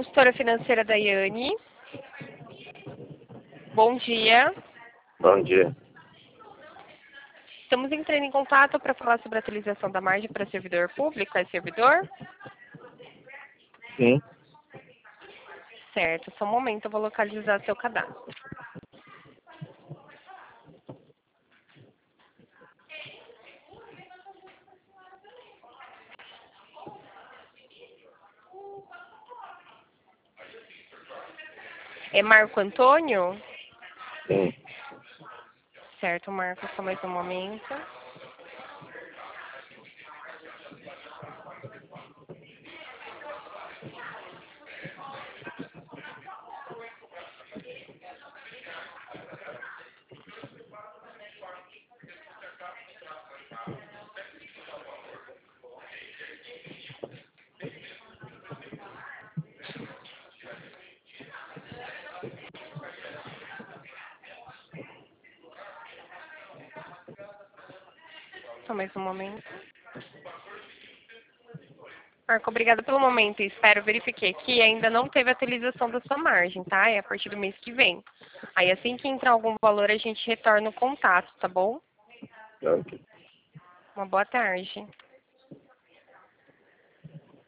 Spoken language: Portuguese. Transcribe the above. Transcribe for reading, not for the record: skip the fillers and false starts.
consultora financeira Daiane. Bom dia. Bom dia. Estamos entrando em contato para falar sobre a atualização da margem para servidor público. É servidor? Sim. Certo. Só um momento, eu vou localizar seu cadastro. É Marco Antônio? Sim. Certo, Marco, só mais um momento. Só mais um momento. Marco, obrigada pelo momento. Espero, verifiquei que ainda não teve atualização da sua margem, tá? É a partir do mês que vem. Aí assim que entrar algum valor, a gente retorna o contato, tá bom? Ok. Uma boa tarde.